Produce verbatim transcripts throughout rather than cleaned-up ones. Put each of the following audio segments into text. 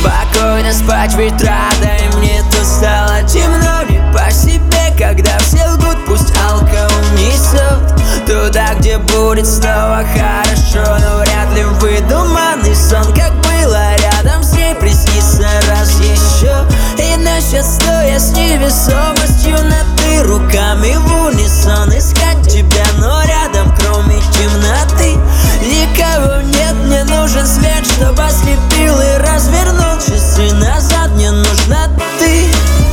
спокойно спать, ведь рада, и мне тут стало темно не по себе, когда все лгут, пусть алка унесет туда, где будет снова хорошо. Но вряд ли выдуманный сон, как было рядом с ней, приснится раз еще. И насчет стоя с невесомостью над ты, руками в унисон искать тебя, но рядом кроме темноты никого нет. Мне нужен свет, чтобы ослепил и развернул часы назад. Мне нужна ты.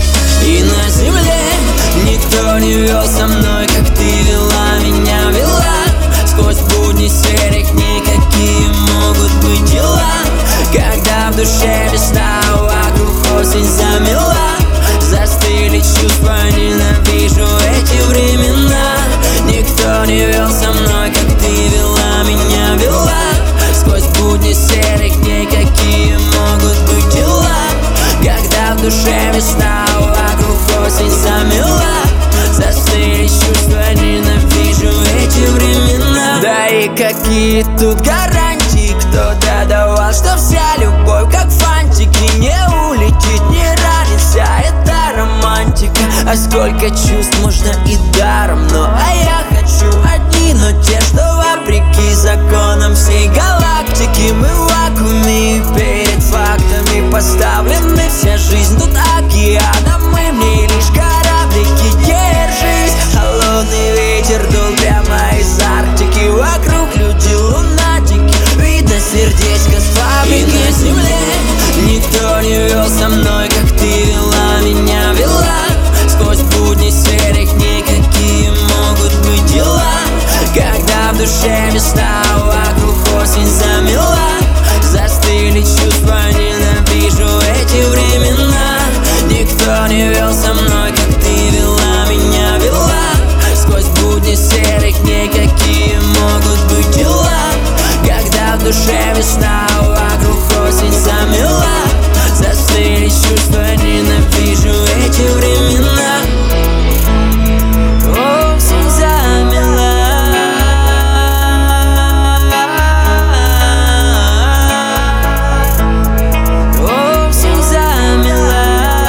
И на земле никто не вел со мной, как ты вела меня, вела сквозь будни серых дней. Какие могут быть дела, когда в душе весна, вокруг осень замела. Застыли чувства, ненавижу эти времена. Никто не вел со мной, как ты вела меня, вела сквозь будни серых дней. Какие могут быть дела, когда в душе весна, вокруг осень замела. Застыли чувства, ненавижу эти времена. Да и какие тут гарантии, кто-то давал, что вся любовь как фантики, не улетит, не ранится, это романтика. А сколько чувств можно и даром, но а я хочу одни, но те, что вопреки законам всей галактики. Мы в вакууме, перед фактами поставлены, вся жизнь тут океаном, мы в ней лишь кораблики. Держись, холодный ветер дул прямо из Арктики, вокруг люди лунатики, видно сердечко с фабрики. И на земле никто не вел со мной, как ты вела меня, вела сквозь будни серых дней. Какие могут быть дела, когда в душе весна, вокруг осень замела. Застыли чувства, ненавижу эти времена. Никто не вел со мной, как ты вела меня, вела сквозь будни серых дней. Какие могут быть дела, когда в душе весна, вокруг осень замела. Застыли чувства, ненавижу эти времена. Осень замела. Осень замела.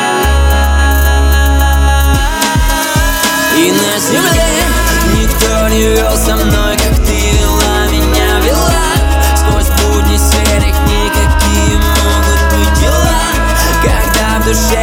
И на земле никто не вел со мной, как ты вела меня, вела сквозь будни серых дней. Какие могут быть дела, когда в душе